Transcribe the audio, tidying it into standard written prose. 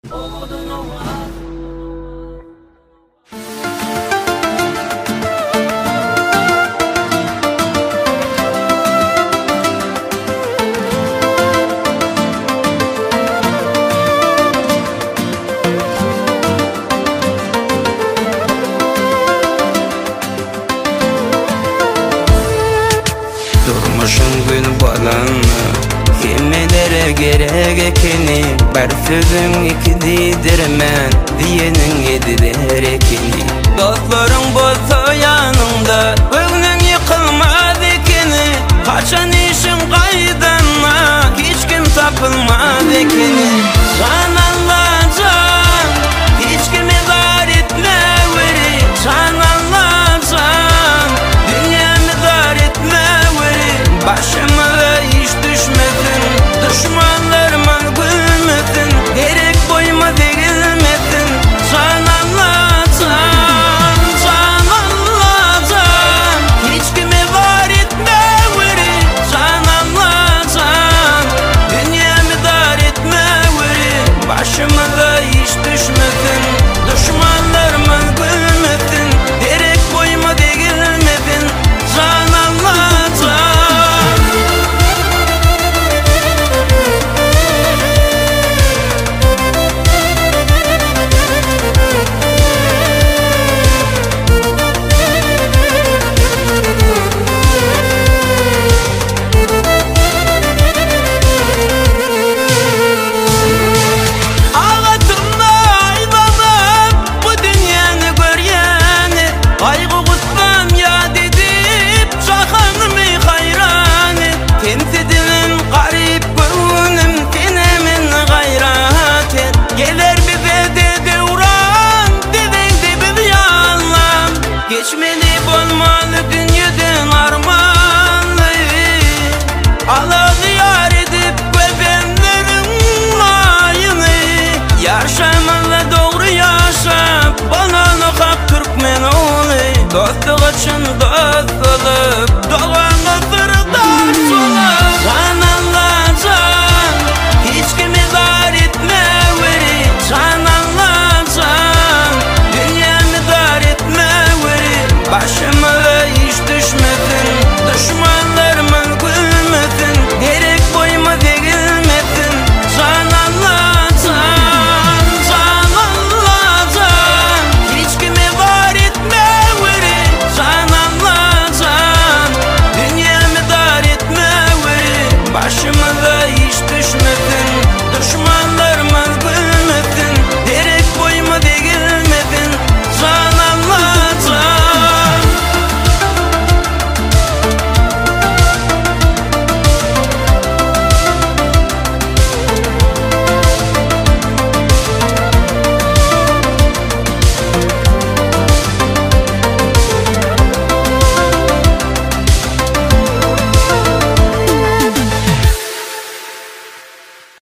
Durmuşum gün balanı kimilere gerek ekeni Bar sözüm ikididirmen diyenin ediler ekeni Dostların bolsa yanımda Ögnün yıkılmaz ekeni Kaçan işin kaydanma Hiç kim tapılmaz ekeni Can Allah can Hiç kimi dar etme veri Can Allah can Dünyamı dar etme veri Başıma hiç düşmesin Düşmanlarıma gülmesin Gerek boyuma değilmesin Can Allah can Can Allah can Hiç kimi var etme veri Can Allah can Dünyamı dar etme veri Başıma hiç düşmesin Düşmanlarıma gülmesin Gerek boyuma değilmesin Can Allah can Geçmeli olmalı dünyadan armağanlı Allah'ı yar edip göbenlerin layını Yaşamalı doğru yaşa Bana nakap Türkmen oğlu Dostu